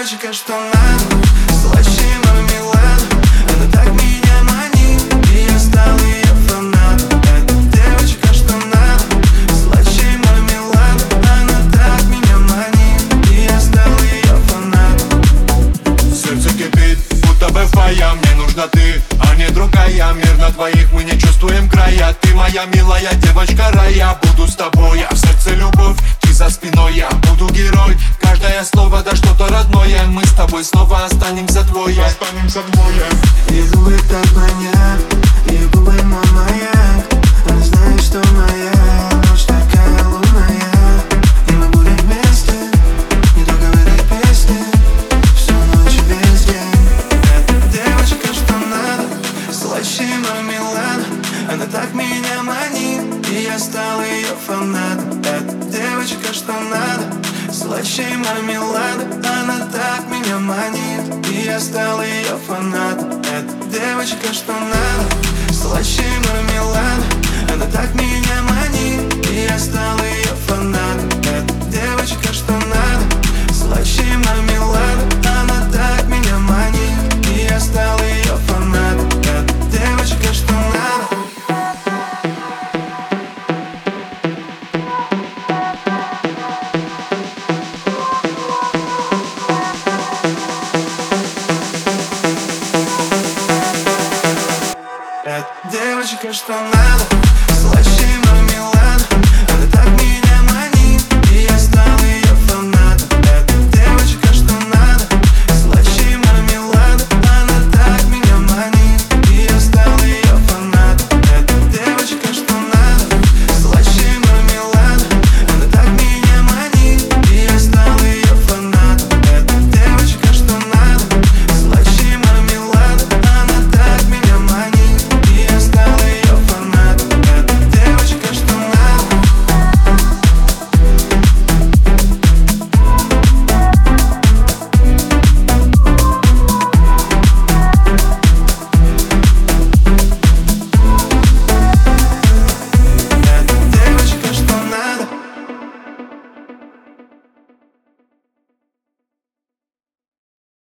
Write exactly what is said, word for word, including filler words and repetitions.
девочка, что надо, слаще мармелада. Она так меня манит, и я стал ее фанатом. Это девочка, что надо, слаще мармелада. Она так меня манит, и я стал ее фанатом. Сердце кипит, будто бы фая. Мне нужна ты, а не другая. Мир на двоих, мы не чувствуем края. Ты моя милая девочка рая. Буду с тобой, а в сердце любовь. Ты за спиной, я буду герой. Каждое слово, да что-то родное. Мы с тобой снова останемся двое. Останемся двое. И губы так манят, и губы мой маяк. Она знает, что моя ночь такая лунная. И мы будем вместе, не только в этой песне, всю ночь и весь день. Это девочка, что надо, слаще мармелада. Она так меня манит, и я стал ее фанатом. Это девочка, что надо, слаще мармелада. Она так меня манит, и я стал ее фанатом. Это девочка, что надо, слаще мармелада. Она так меня манит, и я стал ее фанатом.